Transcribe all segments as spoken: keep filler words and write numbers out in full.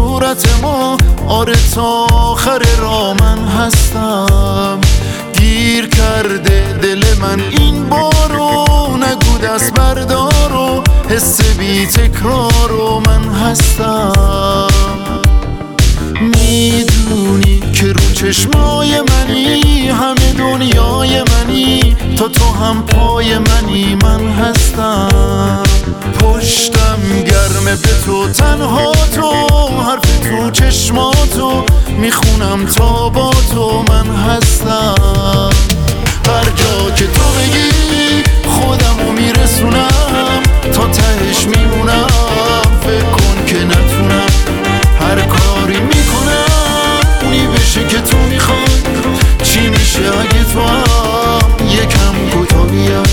صورت ما. آره تا آخر را من هستم، گیر کرده دل من این بارو. نگو دست بردارو، حس بی تکرارو من هستم. میدونی که رو چشمای منی، همه دنیای منی، تا تو هم پای منی. من هستم پشتم گرمه به تو، تنها تو، حرف تو چشماتو میخونم تا با تو. من هستم هر جا که تو بگی خودمو میرسونم، تا تهش میمونم. فکر کن که نتونم هر کاری میکنم اونی بشه که تو میخوای. چی میشه اگه تو هم یکم کوتاه بیای؟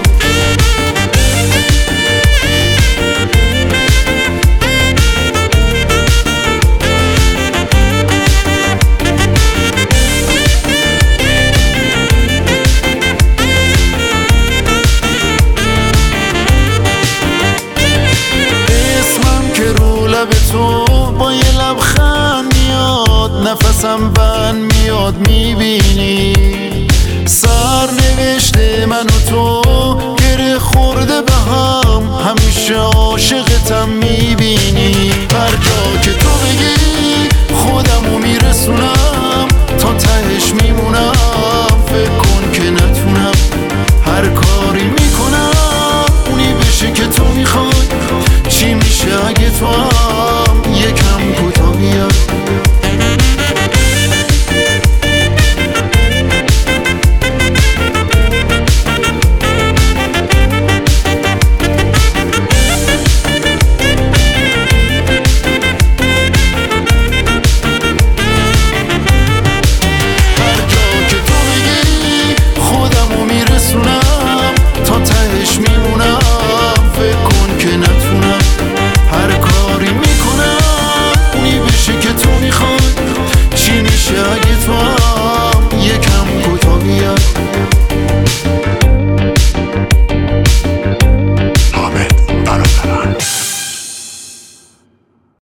به تو با یه لبخند میاد، نفسم بند میاد. میبینی سر نوشته من و تو گره خورده به هم، همیشه عاشقتم. میبینی هر جا که تو